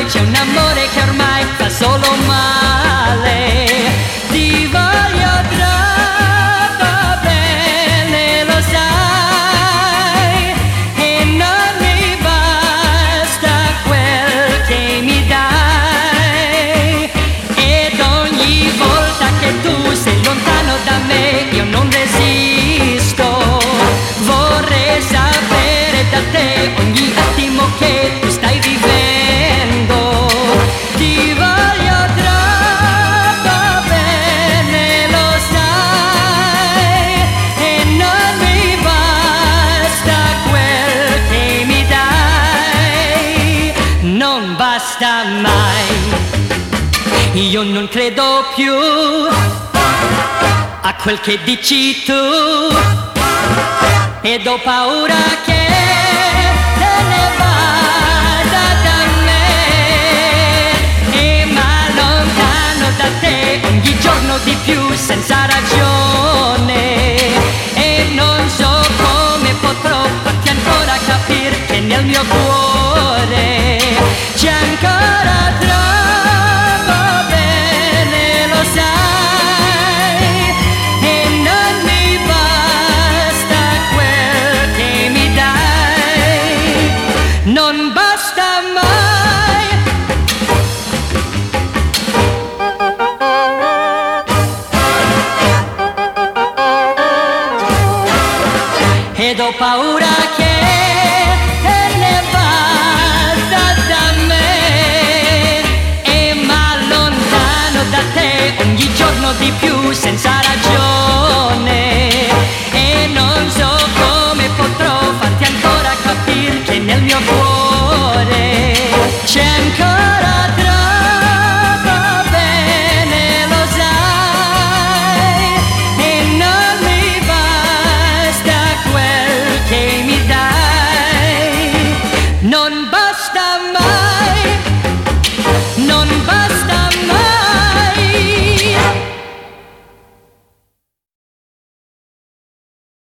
c'è un amore che ormai fa solo male. Ti voglio troppo bene, lo sai, e non mi basta quel che mi dai. Ed ogni volta che tu sei lontano da me io non resisto. Vorrei sapere da te ogni attimo che tu stai vivendo. Ti voglio troppo bene, lo sai, e non mi basta quel che mi dai. Non basta mai. Io non credo più a quel che dici tu ed ho paura che te ne vada da me e m'allontano da te ogni giorno di più senza ragione e non so come potrò farti ancora capire che nel mio cuore c'è ancora troppo bene, lo sai, e non mi basta quel che mi dai. Non basta mai. Ed ho paura che te ne vada da me e m'allontano da te ogni giorno di più senza ragione e non so come potrò farti ancora capire che nel mio cuore c'è ancora troppo bene, lo sai, e non mi basta quel che mi dai. Non basta mai, non basta